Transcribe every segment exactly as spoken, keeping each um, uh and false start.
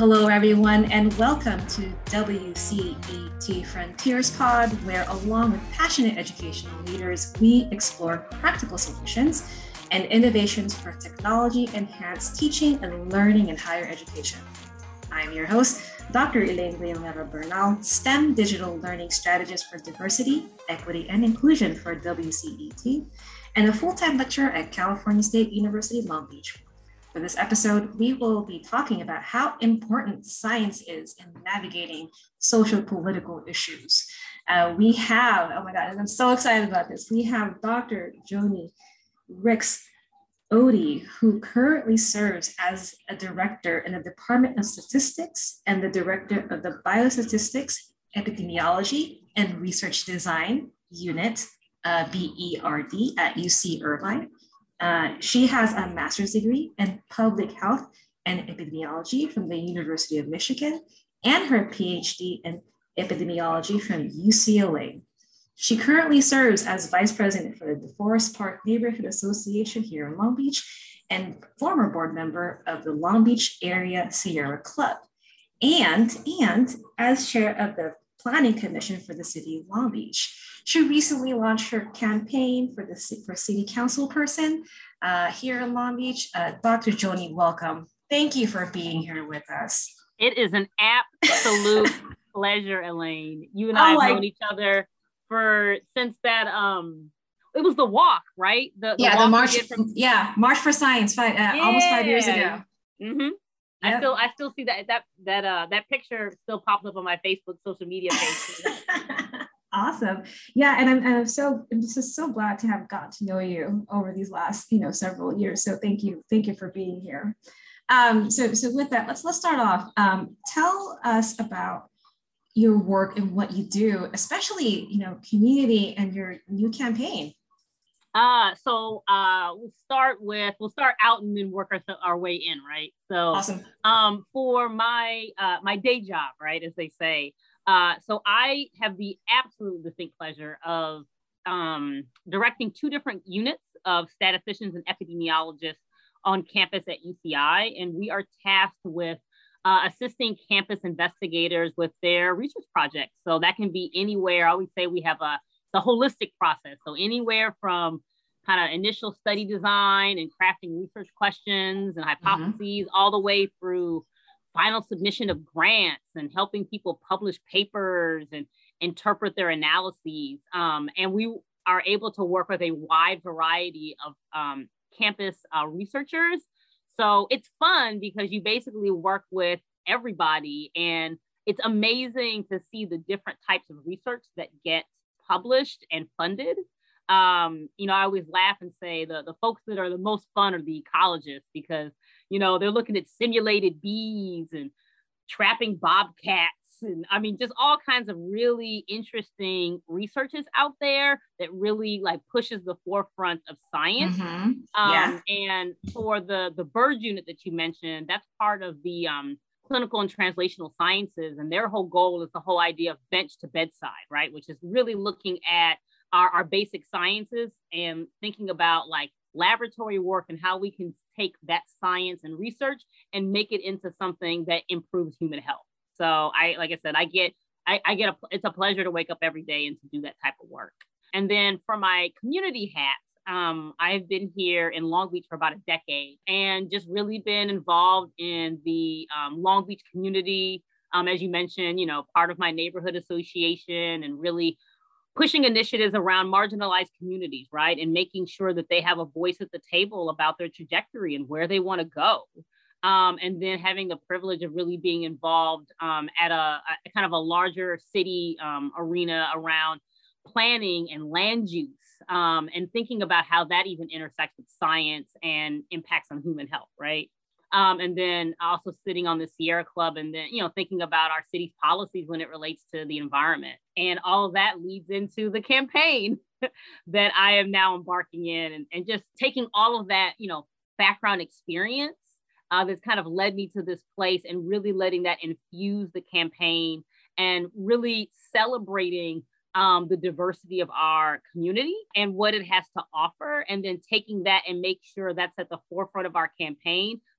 Hello, everyone, and welcome to W C E T Frontiers Pod, where along with passionate educational leaders, we explore practical solutions and innovations for technology-enhanced teaching and learning in higher education. I'm your host, Doctor Elaine Villanueva Bernal, STEM Digital Learning Strategist for Diversity, Equity, and Inclusion for W C E T, and a full-time lecturer at California State University, Long Beach. For this episode, we will be talking about how important science is in navigating social political issues. Uh, we have, oh my God, and I'm so excited about this. We have Doctor Joni Ricks Odie, who currently serves as a director in the Department of Statistics and the director of the Biostatistics, Epidemiology, and Research Design Unit, uh, B E R D, at U C Irvine. Uh, she has a master's degree in public health and epidemiology from the University of Michigan and her PhD in epidemiology from U C L A. She currently serves as vice president for the DeForest Park Neighborhood Association here in Long Beach and former board member of the Long Beach Area Sierra Club, and, and as chair of the Planning Commission for the City of Long Beach. She recently launched her campaign for the for city council person uh, here in Long Beach. Uh, Doctor Joni, welcome. Thank you for being here with us. It is an absolute pleasure, Elaine. You and I oh, have known each other for since that um, it was the walk, right? The, the yeah, walk the march. From, yeah, March for Science, five, uh, yeah. almost five years ago. Mm-hmm. Yep. I still I still see that that that uh that picture still pops up on my Facebook social media page. Awesome. Yeah, and I'm, and I'm so I'm just so glad to have got to know you over these last, you know, several years. So thank you, thank you for being here. Um, so so with that, let's let's start off. Um, tell us about your work and what you do, especially, you know, community and your new campaign. Uh, so uh, we'll start with we'll start out and then work our, our way in, right? So awesome. Um, for my uh, my day job, right, as they say. Uh, so I have the absolute distinct pleasure of um, directing two different units of statisticians and epidemiologists on campus at U C I, and we are tasked with uh, assisting campus investigators with their research projects. So that can be anywhere. I always say we have a the holistic process. So anywhere from kind of initial study design and crafting research questions and hypotheses, mm-hmm. all the way through final submission of grants and helping people publish papers and interpret their analyses. Um, and we are able to work with a wide variety of um, campus uh, researchers. So it's fun because you basically work with everybody, and it's amazing to see the different types of research that get published and funded. Um, you know, I always laugh and say the, the folks that are the most fun are the ecologists, because, you know, they're looking at simulated bees and trapping bobcats. And I mean, just all kinds of really interesting researches out there that really like pushes the forefront of science. Mm-hmm. Yeah. Um, and for the, the bird unit that you mentioned, that's part of the um, clinical and translational sciences. And their whole goal is the whole idea of bench to bedside, right? Which is really looking at our, our basic sciences and thinking about like laboratory work and how we can take that science and research and make it into something that improves human health. So I, like I said, I get, I, I get a, it's a pleasure to wake up every day and to do that type of work. And then for my community hats, um, I've been here in Long Beach for about a decade and just really been involved in the um, Long Beach community. Um, as you mentioned, you know, part of my neighborhood association and really pushing initiatives around marginalized communities, right? And making sure that they have a voice at the table about their trajectory and where they want to go. Um, and then having the privilege of really being involved um, at a, a kind of a larger city um, arena around planning and land use um, and thinking about how that even intersects with science and impacts on human health, right? Um, and then also sitting on the Sierra Club and then, you know, thinking about our city's policies when it relates to the environment. And all of that leads into the campaign that I am now embarking in and, and just taking all of that, you know, background experience uh, that's kind of led me to this place and really letting that infuse the campaign and really celebrating um, the diversity of our community and what it has to offer, and then taking that and make sure that's at the forefront of our campaign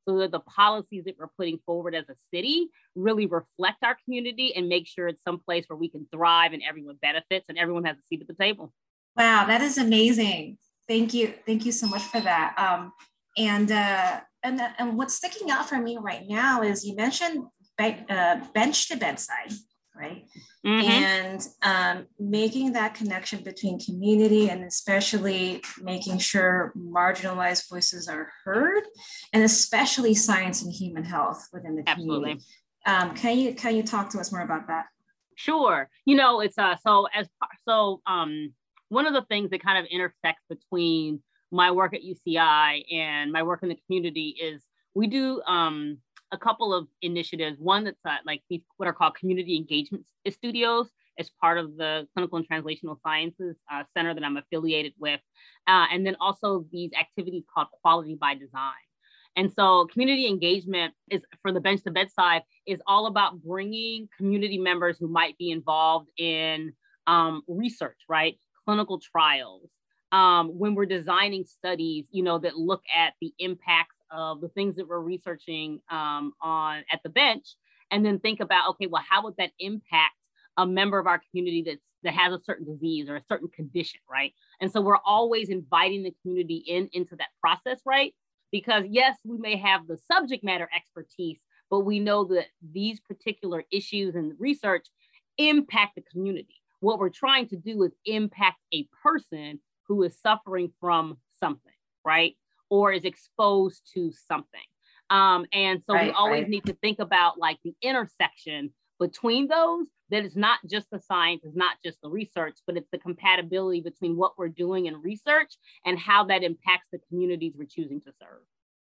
so that the policies that we're putting forward as a city really reflect our community and make sure it's someplace where we can thrive and everyone benefits and everyone has a seat at the table. Wow, that is amazing. Thank you. Thank you so much for that. Um, and, uh, and, and what's sticking out for me right now is you mentioned be- uh, bench to bedside, right? Mm-hmm. And um, making that connection between community and especially making sure marginalized voices are heard, and especially science and human health within the community. Absolutely. Um, can you can you talk to us more about that? Sure. You know, it's uh so as so um one of the things that kind of intersects between my work at U C I and my work in the community is we do um a couple of initiatives. One that's uh, like these, what are called community engagement studios, as part of the Clinical and Translational Sciences uh, Center that I'm affiliated with. Uh, and then also these activities called Quality by Design. And so community engagement is, for the bench to bedside, is all about bringing community members who might be involved in um, research, right? Clinical trials. Um, when we're designing studies, you know, that look at the impacts of the things that we're researching um, on at the bench, and then think about, okay, well, how would that impact a member of our community that's, that has a certain disease or a certain condition, right? And so we're always inviting the community in into that process, right? Because yes, we may have the subject matter expertise, but we know that these particular issues and research impact the community. What we're trying to do is impact a person who is suffering from something, right? Or is exposed to something. Um, and so right, we always right. need to think about like the intersection between those, that it's not just the science, it's not just the research, but it's the compatibility between what we're doing in research and how that impacts the communities we're choosing to serve.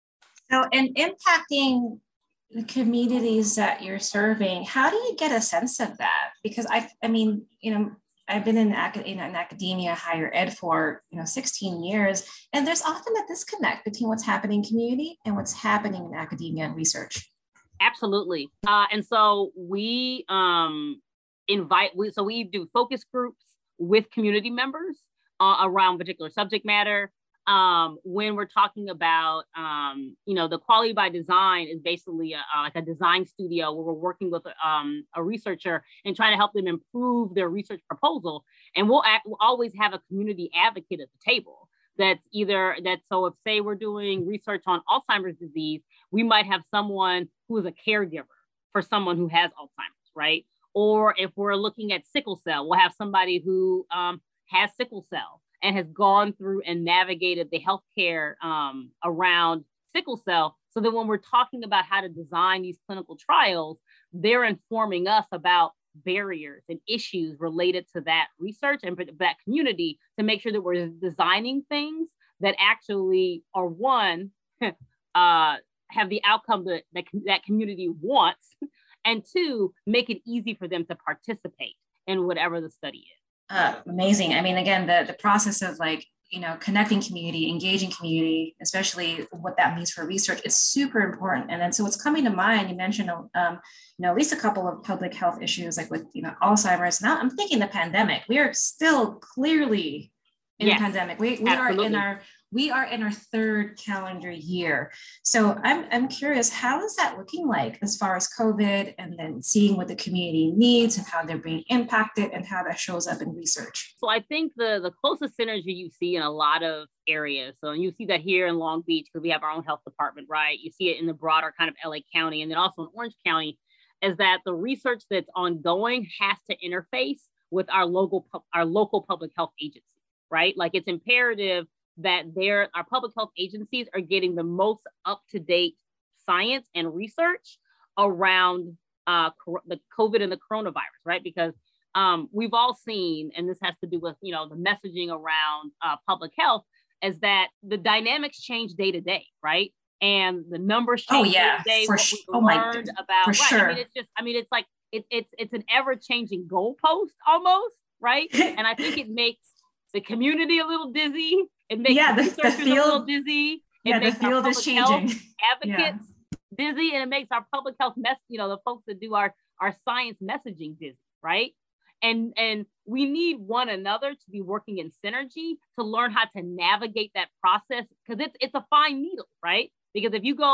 So, and impacting the communities that you're serving, how do you get a sense of that? Because I, I mean, you know, I've been in, acad- in academia, higher ed for, you know, sixteen years, and there's often a disconnect between what's happening in community and what's happening in academia and research. Absolutely. Uh, and so we um, invite, we, so we do focus groups with community members uh, around particular subject matter. Um, when we're talking about, um, you know, the Quality by Design is basically a, uh, like a design studio where we're working with um, a researcher and trying to help them improve their research proposal. And we'll, act, we'll always have a community advocate at the table. That's either that. So if say we're doing research on Alzheimer's disease, we might have someone who is a caregiver for someone who has Alzheimer's, right? Or if we're looking at sickle cell, we'll have somebody who um, has sickle cell and has gone through and navigated the healthcare um, around sickle cell. So that when we're talking about how to design these clinical trials, they're informing us about barriers and issues related to that research and that community to make sure that we're designing things that actually are, one, uh, have the outcome that, that that community wants, and two, make it easy for them to participate in whatever the study is. Uh, amazing. I mean, again, the, the process of like, you know, connecting community, engaging community, especially what that means for research, is super important. And then, so what's coming to mind, you mentioned, um, you know, at least a couple of public health issues, like with, you know, Alzheimer's. Now I'm thinking the pandemic. We are still clearly in yes, a pandemic. We, we are in our, we are in our third calendar year. So I'm, I'm curious, how is that looking like as far as COVID, and then seeing what the community needs and how they're being impacted and how that shows up in research? So I think the, the closest synergy you see in a lot of areas, so you see that here in Long Beach, because we have our own health department, right? You see it in the broader kind of L A County, and then also in Orange County, is that the research that's ongoing has to interface with our local, our local public health agency, right? Like it's imperative that their our public health agencies are getting the most up-to-date science and research around uh, the COVID and the coronavirus, right? Because um, we've all seen, and this has to do with, you know, the messaging around uh, public health, is that the dynamics change day to day, right? And the numbers change oh, yeah, day to day. For what sh- we've oh learned my, about, for right? Sure. I mean, it's just, I mean, it's like it, it's it's an ever-changing goalpost almost, right? And I think it makes the community a little dizzy. It makes yeah, the, researchers the field, a little dizzy. It yeah, makes the field our is public changing. health advocates yeah. dizzy, and it makes our public health mess, you know, the folks that do our, our science messaging dizzy, right? And, and we need one another to be working in synergy to learn how to navigate that process, because it's, it's a fine needle, right? Because if you go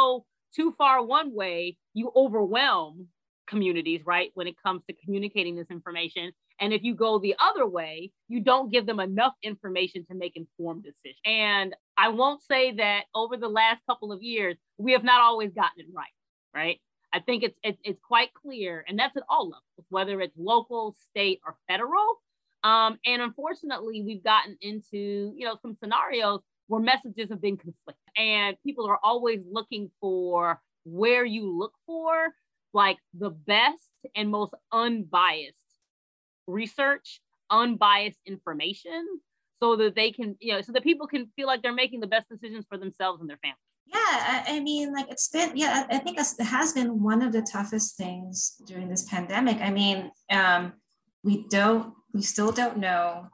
too far one way, you overwhelm communities, right? When it comes to communicating this information. And if you go the other way, you don't give them enough information to make informed decisions. And I won't say that over the last couple of years, we have not always gotten it right, right? I think it's, it's, it's quite clear, and that's at all levels, whether it's local, state, or federal. Um, and unfortunately, we've gotten into, you know, some scenarios where messages have been conflicted, and people are always looking for where you look for like the best and most unbiased research, unbiased information, so that they can, you know, so that people can feel like they're making the best decisions for themselves and their families. Yeah, I, I mean, like it's been, yeah, I think it has been one of the toughest things during this pandemic. I mean, um, we don't, we still don't know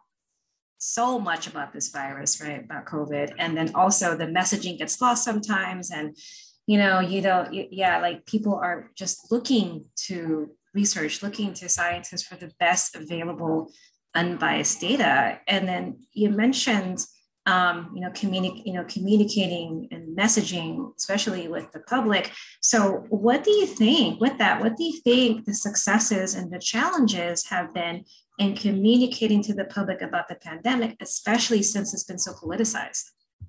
so much about this virus, right? About COVID. And then also the messaging gets lost sometimes. And, you know, you don't, yeah, like people are just looking to research, looking to scientists for the best available unbiased data. And then you mentioned, um, you know, communi- you know, communicating and messaging, especially with the public. So what do you think with that? What do you think the successes and the challenges have been in communicating to the public about the pandemic, especially since it's been so politicized?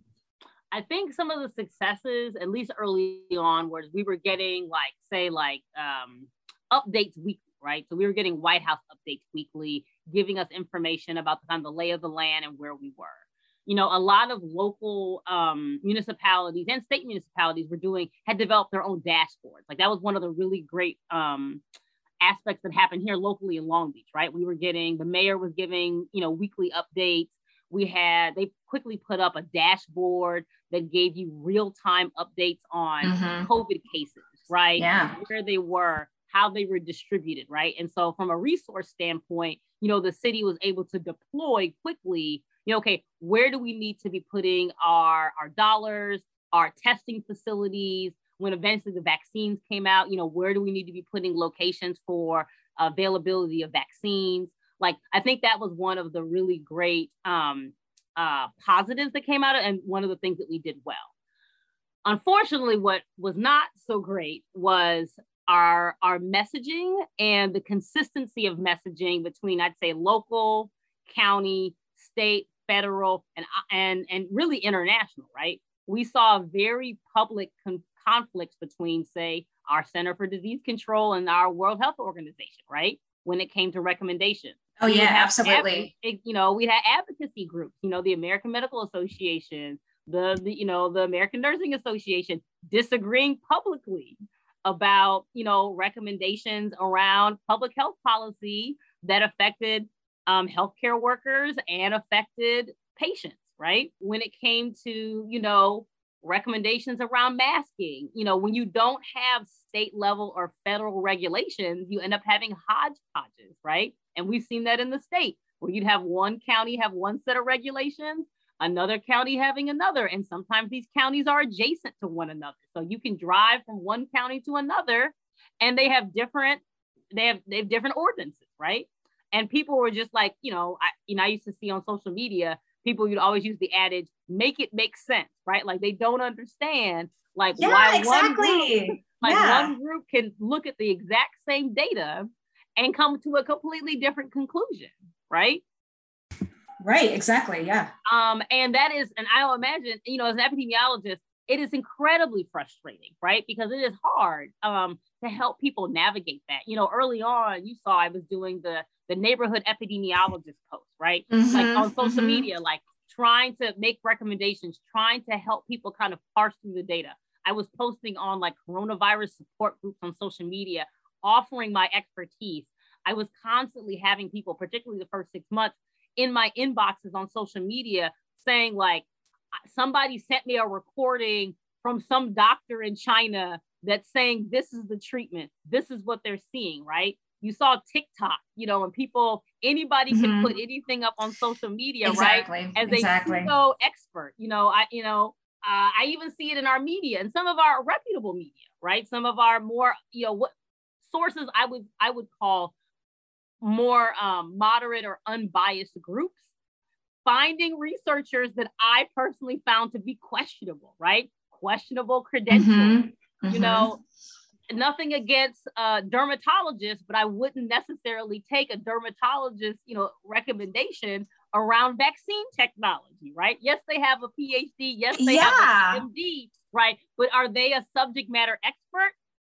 I think some of the successes, at least early on, was we were getting like, say, like um, updates weekly, right? So we were getting White House updates weekly, giving us information about the kind of the lay of the land and where we were. You know, a lot of local um, municipalities and state municipalities were doing, had developed their own dashboards. Like that was one of the really great um, aspects that happened here locally in Long Beach, right? We were getting, the mayor was giving, you know, weekly updates. We had, they quickly put up a dashboard that gave you real-time updates on mm-hmm. COVID cases, right? Yeah. Where they were, how they were distributed, right? And so from a resource standpoint, you know, the city was able to deploy quickly, you know, okay, where do we need to be putting our, our dollars, our testing facilities? When eventually the vaccines came out, you know, where do we need to be putting locations for availability of vaccines? Like, I think that was one of the really great um, uh, positives that came out of, and one of the things that we did well. Unfortunately, what was not so great was our, our messaging and the consistency of messaging between, I'd say, local, county, state, federal, and, and, and really international, right? We saw very public con- conflicts between, say, our Center for Disease Control and our World Health Organization, right? When it came to recommendations. Oh, yeah, absolutely. Adv- you know, we had advocacy groups, you know, the American Medical Association, the, the, you know, the American Nursing Association disagreeing publicly about, you know, recommendations around public health policy that affected um, healthcare workers and affected patients, right? When it came to, you know, recommendations around masking, you know, when you don't have state level or federal regulations, you end up having hodgepodges, right? And we've seen that in the state where you'd have one county have one set of regulations, another county having another. And sometimes these counties are adjacent to one another. So you can drive from one county to another and they have different, they have, they have different ordinances, right? And people were just like, you know, I, you know, I used to see on social media, people would always use the adage, make it make sense, right? Like they don't understand like yeah, why exactly. one group, like yeah. one group can look at the exact same data and come to a completely different conclusion, right? Right, exactly, yeah. Um, and that is, and I'll imagine, you know, as an epidemiologist, it is incredibly frustrating, right? Because it is hard um, to help people navigate that. You know, early on, you saw I was doing the the neighborhood epidemiologist post, right? Mm-hmm, like on social mm-hmm. media, like trying to make recommendations, trying to help people kind of parse through the data. I was posting on like coronavirus support groups on social media, offering my expertise. I was constantly having people, particularly the first six months, in my inboxes on social media saying like, somebody sent me a recording from some doctor in China that's saying this is the treatment, this is what they're seeing, right? You saw TikTok, you know, and people, anybody mm-hmm. can put anything up on social media, exactly. right? As exactly. a pseudo expert, you know, I, you know, uh, I even see it in our media and some of our reputable media, right? Some of our more, you know, what sources I would, I would call more um, moderate or unbiased groups, finding researchers that I personally found to be questionable, right? Questionable credentials, mm-hmm. Mm-hmm. You know, nothing against uh, dermatologists, but I wouldn't necessarily take a dermatologist, you know, recommendation around vaccine technology, right? Yes, they have a P H D. Yes, they yeah. have an M D, right? But are they a subject matter expert?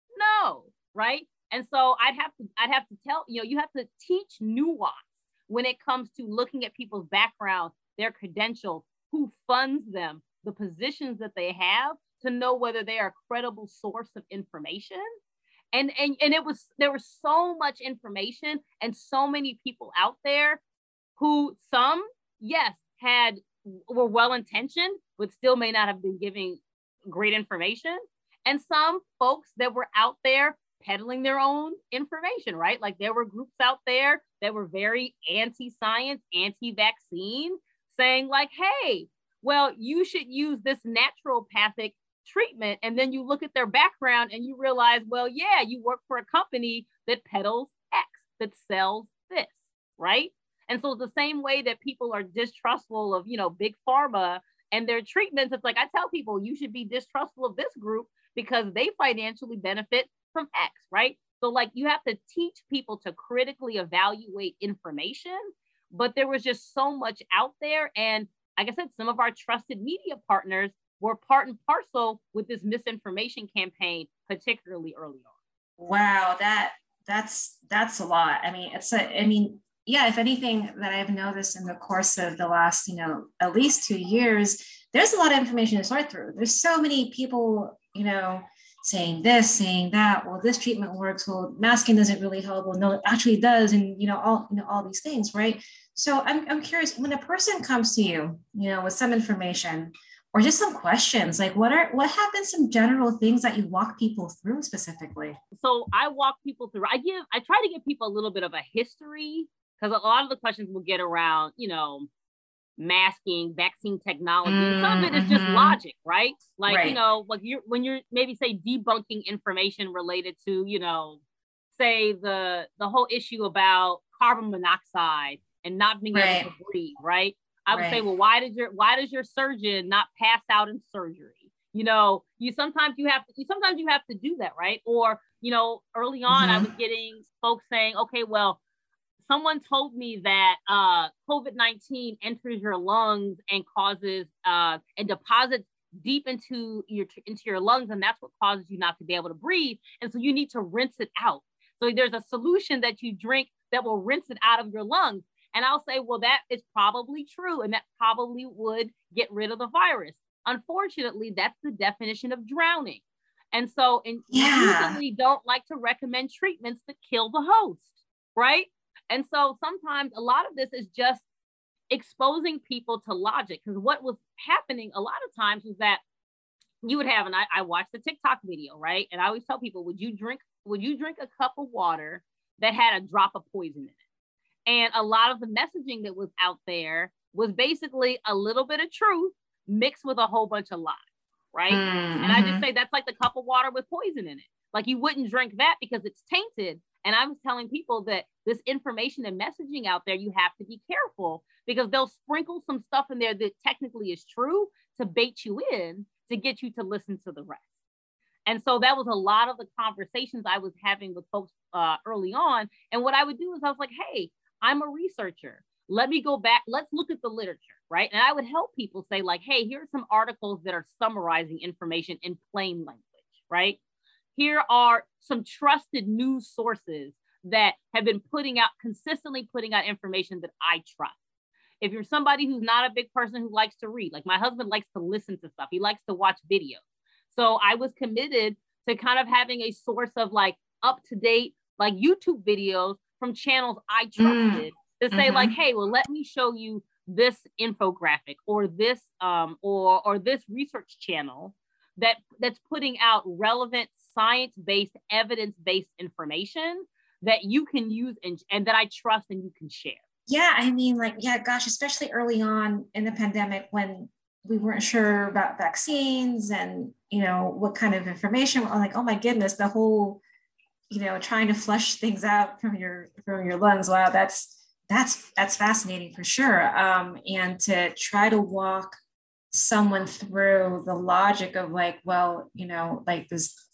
No, right? And so I'd have to, I'd have to tell, you know, you have to teach nuance when it comes to looking at people's background, their credentials, who funds them, the positions that they have, to know whether they are a credible source of information. And, and, and it was, there was so much information and so many people out there who some, yes, had, were well-intentioned, but still may not have been giving great information. And some folks that were out there peddling their own information, right? Like there were groups out there that were very anti-science, anti-vaccine, saying like, hey, well, you should use this naturopathic treatment. And then you look at their background and you realize, well, yeah, you work for a company that peddles X, that sells this, right? And so the same way that people are distrustful of, you know, big pharma and their treatments, it's like, I tell people you should be distrustful of this group because they financially benefit from X, right? So like you have to teach people to critically evaluate information, but there was just so much out there. And like I said, some of our trusted media partners were part and parcel with this misinformation campaign, particularly early on. Wow, that that's that's a lot. I mean, it's a, I mean, yeah, if anything that I've noticed in the course of the last, you know, at least two years, there's a lot of information to sort through. There's so many people, you know, saying this, saying that, well, this treatment works, well, masking doesn't really help, well, no, it actually does, and, you know, all, you know, all these things, right? So I'm, I'm curious, when a person comes to you, you know, with some information, or just some questions, like what are, what have been some general things that you walk people through specifically? So I walk people through, I give, I try to give people a little bit of a history, because a lot of the questions will get around, you know, masking, vaccine technology. Mm, some of it is mm-hmm. just logic, right? Like, right. you know, like you're, when you're maybe say debunking information related to, you know, say the, the whole issue about carbon monoxide and not being right. able to breathe, right? I would right. say, well, why did your why does your surgeon not pass out in surgery? You know, you sometimes you have to you sometimes you have to do that, right? Or, you know, early on, mm-hmm. I was getting folks saying, okay, well, someone told me that uh, COVID nineteen enters your lungs and causes uh, and deposits deep into your into your lungs, and that's what causes you not to be able to breathe. And so you need to rinse it out. So there's a solution that you drink that will rinse it out of your lungs. And I'll say, well, that is probably true. And that probably would get rid of the virus. Unfortunately, that's the definition of drowning. And so and yeah. usually don't like to recommend treatments that kill the host, right? And so sometimes a lot of this is just exposing people to logic. Because what was happening a lot of times was that you would have, and I, I watched the TikTok video, right? And I always tell people, would you drink, would you drink a cup of water that had a drop of poison in it? And a lot of the messaging that was out there was basically a little bit of truth mixed with a whole bunch of lies, right? Mm-hmm. And I just say that's like the cup of water with poison in it. Like you wouldn't drink that because it's tainted. And I was telling people that this information and messaging out there, you have to be careful because they'll sprinkle some stuff in there that technically is true to bait you in to get you to listen to the rest. And so that was a lot of the conversations I was having with folks uh, early on. And what I would do is I was like, hey, I'm a researcher. Let me go back. Let's look at the literature, right? And I would help people say like, hey, here are some articles that are summarizing information in plain language, right? Here are some trusted news sources that have been putting out, consistently putting out information that I trust. If you're somebody who's not a big person who likes to read, like my husband likes to listen to stuff. He likes to watch videos. So I was committed to kind of having a source of like up-to-date, like YouTube videos from channels I trusted mm. to say mm-hmm. like, hey, well, let me show you this infographic or this um, or or this research channel that that's putting out relevant science-based, evidence-based information that you can use and, and that I trust and you can share. Yeah, I mean, like, yeah, gosh, especially early on in the pandemic when we weren't sure about vaccines and, you know, what kind of information, I'm like, oh my goodness, the whole, you know, trying to flush things out from your, from your lungs. Wow, that's, that's, that's fascinating for sure. Um, and to try to walk someone through the logic of like, well, you know, like this,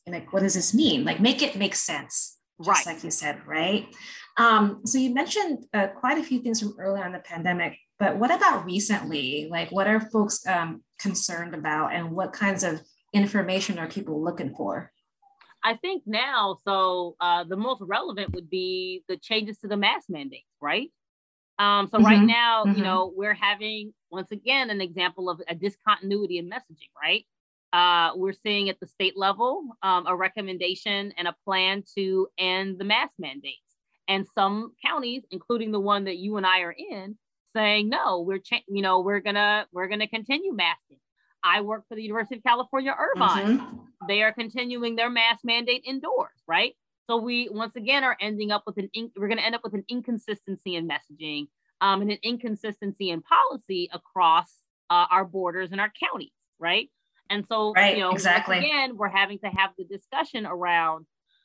like, what does this mean? Like, make it make sense, just Right. like you said, right? Um, so you mentioned uh, quite a few things from earlier in the pandemic, but what about recently? Like, what are folks um, concerned about, and what kinds of information are people looking for? I think now, so uh, the most relevant would be the changes to the mask mandates, right? Um, so right Mm-hmm. now, you Mm-hmm. know, we're having, once again, an example of a discontinuity in messaging, right? Uh, we're seeing at the state level um, a recommendation and a plan to end the mask mandates. And some counties, including the one that you and I are in, saying, no, we're, cha- you know, we're gonna, we're gonna continue masking. I work for the University of California, Irvine. Mm-hmm. They are continuing their mask mandate indoors, right? So we once again are ending up with an in, we're going to end up with an inconsistency in messaging um, and an inconsistency in policy across uh, our borders and our counties, right? And so, you Right, know, once exactly. again, we're having to have the discussion around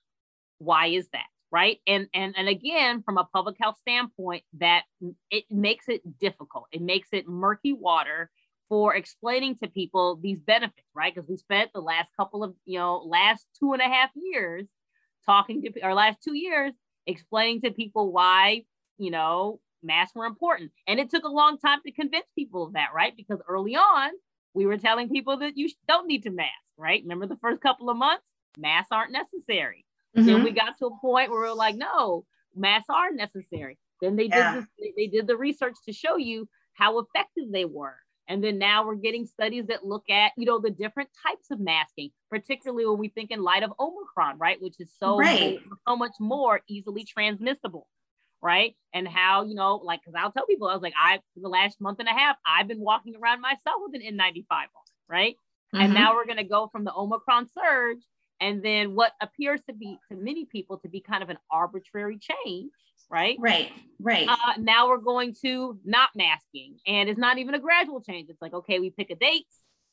why is that, right? And and and again, from a public health standpoint, that it makes it difficult. It makes it murky water for explaining to people these benefits, right? Because we spent the last couple of, you know, last two and a half years talking to, our last two years, explaining to people why, you know, masks were important. And it took a long time to convince people of that, right? Because early on, we were telling people that you don't need to mask, right? Remember the first couple of months, masks aren't necessary. Mm-hmm. Then we got to a point where we were like, no, masks are necessary. Then they yeah. did this, they did the research to show you how effective they were. And then now we're getting studies that look at, you know, the different types of masking, particularly when we think in light of Omicron, right? Which is so, right. more, so much more easily transmissible, right? And how, you know, like, because I'll tell people, I was like, I, for the last month and a half, I've been walking around myself with an N ninety-five on, right? Mm-hmm. And now we're going to go from the Omicron surge and then what appears to be, to many people, to be kind of an arbitrary change, right? Right, right. Uh, now we're going to not masking, and it's not even a gradual change. It's like, okay, we pick a date,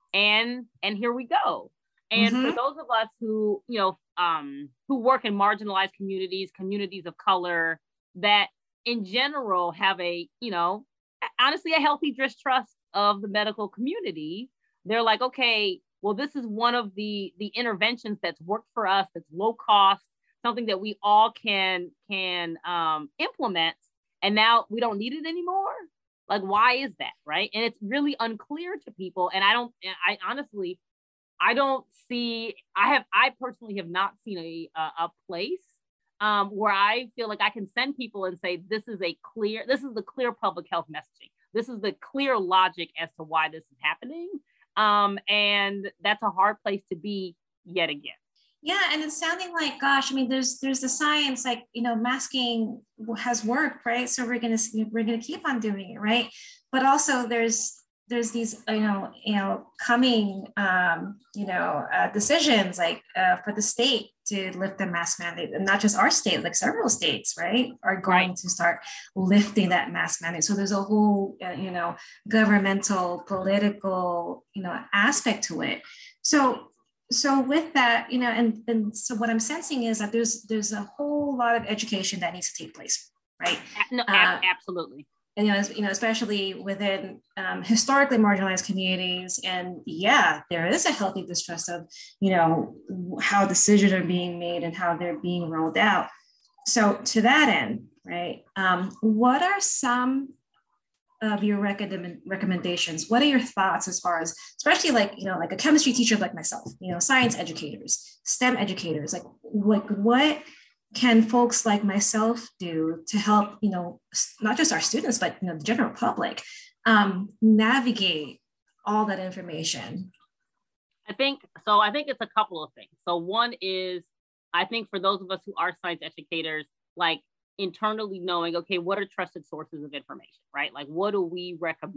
and and here we go. And mm-hmm. for those of us who, you know, um, who work in marginalized communities, communities of color, that in general have a, you know, honestly, a healthy distrust of the medical community, they're like, okay, well, this is one of the the interventions that's worked for us, that's low cost, something that we all can can um, implement, and now we don't need it anymore. Like, why is that, right? And it's really unclear to people. And I don't, I honestly, I don't see, I have, I personally have not seen a a, a place um, where I feel like I can send people and say, this is a clear, this is the clear public health messaging. This is the clear logic as to why this is happening. Um, and that's a hard place to be yet again. Yeah, and it's sounding like, gosh, I mean, there's there's the science, like, you know, masking has worked, right? So we're gonna we're gonna keep on doing it, right? But also there's there's these, you know, you know, coming, um, you know, uh, decisions like uh, for the state to lift the mask mandate, and not just our state, like several states, right, are going right. to start lifting that mask mandate. So there's a whole, uh, you know, governmental, political, you know, aspect to it. So. So with that, you know, and, and so what I'm sensing is that there's there's a whole lot of education that needs to take place, right? No, uh, absolutely. And, you know, you know, especially within um, historically marginalized communities, and yeah, there is a healthy distrust of, you know, how decisions are being made and how they're being rolled out. So to that end, right, um, what are some of your recommend recommendations? What are your thoughts as far as, especially like, you know, like a chemistry teacher like myself, you know, science educators, STEM educators, like what, what can folks like myself do to help, you know, not just our students, but, you know, the general public um, navigate all that information? I think, so I think it's a couple of things. So one is, I think for those of us who are science educators, like, internally knowing, okay, what are trusted sources of information, right? Like, what do we recommend?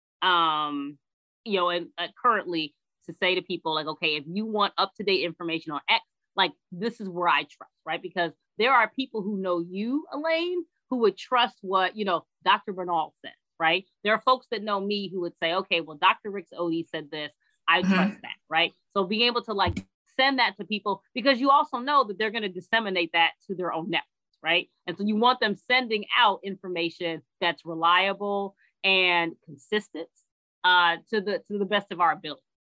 Um, you know, and uh, currently to say to people like, okay, if you want up-to-date information on X, like, this is where I trust, right? Because there are people who know you, Elaine, who would trust what, you know, Doctor Bernal said, right? There are folks that know me who would say, okay, well, Doctor Ricks Odie said this, I mm-hmm. trust that, right? So being able to like send that to people, because you also know that they're going to disseminate that to their own network. Right. And so you want them sending out information that's reliable and consistent uh, to the to the best of our ability.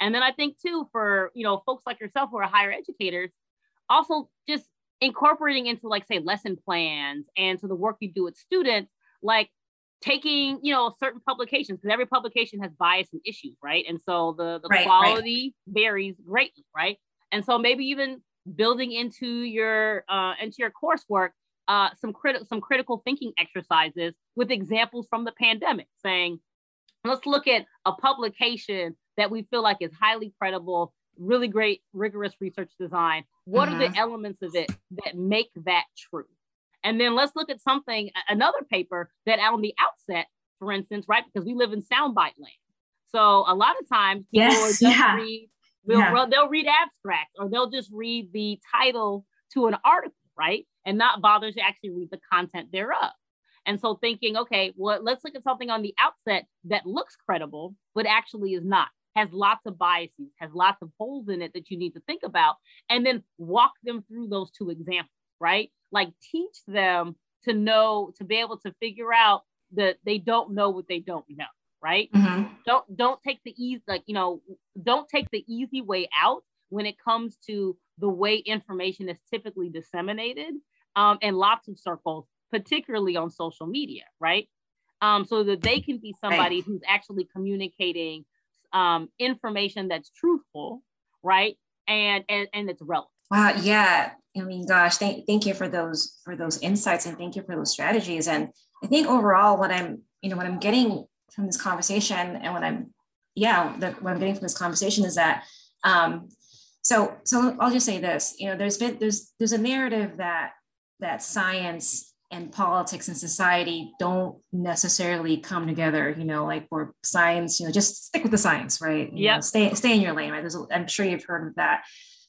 And then I think too, for, you know, folks like yourself who are higher educators, also just incorporating into, like, say, lesson plans and to the work you do with students, like taking, you know, certain publications, because every publication has bias and issues, right? And so the, the right, quality right. varies greatly, right? And so maybe even building into your uh, into your coursework uh, some critical some critical thinking exercises with examples from the pandemic, saying, let's look at a publication that we feel like is highly credible, really great, rigorous research design. What mm-hmm. are the elements of it that make that true? And then let's look at something, another paper that on the outset, for instance, right, because we live in soundbite land. So a lot of times people yes, will just yeah. read, they'll, yeah. they'll read abstracts, or they'll just read the title to an article, right? And not bother to actually read the content thereof. And so thinking, okay, well, let's look at something on the outset that looks credible, but actually is not, has lots of biases, has lots of holes in it that you need to think about, and then walk them through those two examples, right? Like teach them to know, to be able to figure out that they don't know what they don't know, right? Mm-hmm. Don't don't take the easy, like, you know, don't take the easy way out when it comes to the way information is typically disseminated um, in lots of circles, particularly on social media, right? Um, so that they can be somebody right. who's actually communicating um, information that's truthful, right? And, and and it's relevant. Wow, yeah. I mean, gosh, thank thank you for those for those insights, and thank you for those strategies. And I think overall, what I'm, you know, what I'm getting from this conversation, and what I'm, yeah, the, what I'm getting from this conversation is that, um, so so I'll just say this, you know, there's been there's there's a narrative that that science and politics and society don't necessarily come together, you know, like for science, you know, just stick with the science, right? Yeah. Stay, stay in your lane, right? There's a, I'm sure you've heard of that.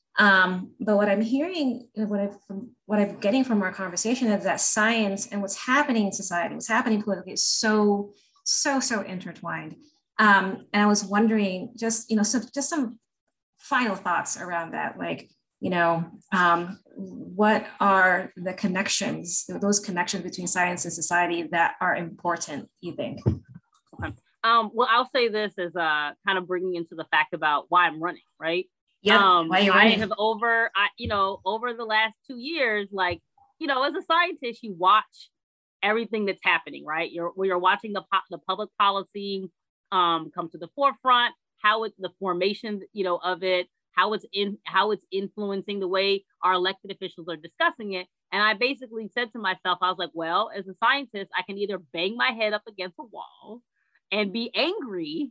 Um, but what I'm hearing, what I've, from, what I'm getting from our conversation is that science and what's happening in society, what's happening politically is so, so, so intertwined. Um, and I was wondering just, you know, so just some final thoughts around that, like, you know, um, what are the connections, those connections between science and society that are important, you think? Okay. Um, well, I'll say this as uh, kind of bringing into the fact about why I'm running, right? Yeah, um, why are you I running? have over, I, you know, over the last two years, like, you know, as a scientist, you watch everything that's happening, right? You're, you're watching the, po- the public policy um, come to the forefront, how it, the formation, you know, of it, how it's in, how it's influencing the way our elected officials are discussing it. And I basically said to myself, I was like, well, as a scientist, I can either bang my head up against a wall and be angry,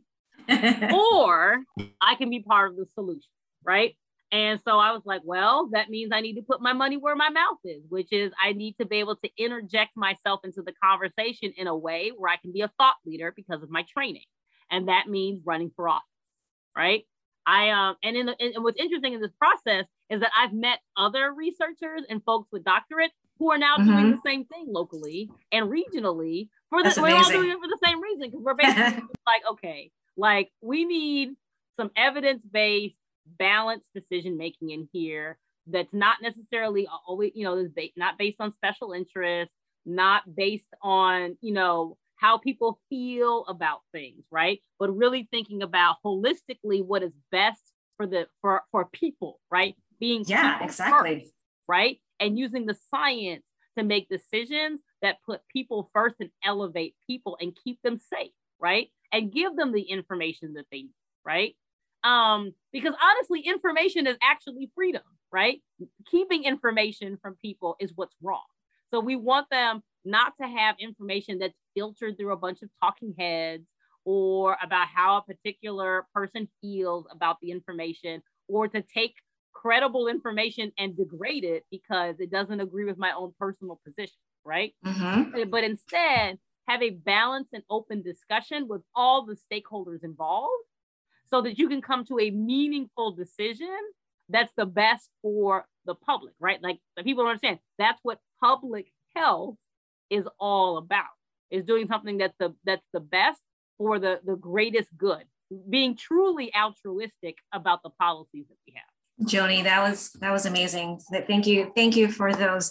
or I can be part of the solution, right? And so I was like, well, that means I need to put my money where my mouth is, which is I need to be able to interject myself into the conversation in a way where I can be a thought leader because of my training. And that means running for office, right? I um and in the and what's interesting in this process is that I've met other researchers and folks with doctorates who are now mm-hmm. doing the same thing locally and regionally for the, we're all doing it for the same reason, because we're basically like, okay, like we need some evidence-based, balanced decision making in here that's not necessarily always, you know, is ba- not based on special interest, not based on, you know, how people feel about things, right? But really thinking about holistically what is best for the for for people, right? Being yeah, exactly, first, right? And using the science to make decisions that put people first and elevate people and keep them safe, right? And give them the information that they need, right? Um, because honestly, information is actually freedom, right? Keeping information from people is what's wrong. So we want them not to have information that's filtered through a bunch of talking heads, or about how a particular person feels about the information, or to take credible information and degrade it because it doesn't agree with my own personal position, right? Mm-hmm. But instead, have a balanced and open discussion with all the stakeholders involved so that you can come to a meaningful decision that's the best for the public, right? Like, the people don't understand, that's what public health is all about, is doing something that's the that's the best for the, the greatest good, being truly altruistic about the policies that we have. Joni, that was that was amazing. Thank you. Thank you for those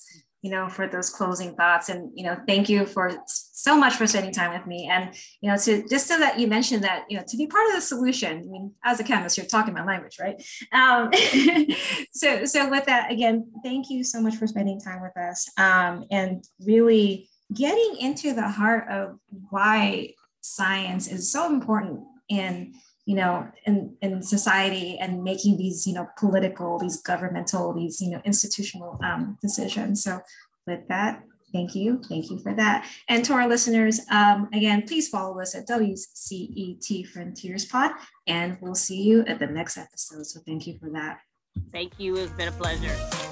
you know, for those closing thoughts. And, you know, thank you for so much for spending time with me. And, you know, to just so that you mentioned that, you know, to be part of the solution, I mean, as a chemist, you're talking my language, right? Um, so, so with that, again, thank you so much for spending time with us, um, and really getting into the heart of why science is so important in, you know, in, in society, and making these, you know, political, these governmental, these, you know, institutional um, decisions. So with that, thank you. Thank you for that. And to our listeners, um, again, please follow us at W C E T Frontiers Pod, and we'll see you at the next episode. So thank you for that. Thank you. It's been a pleasure.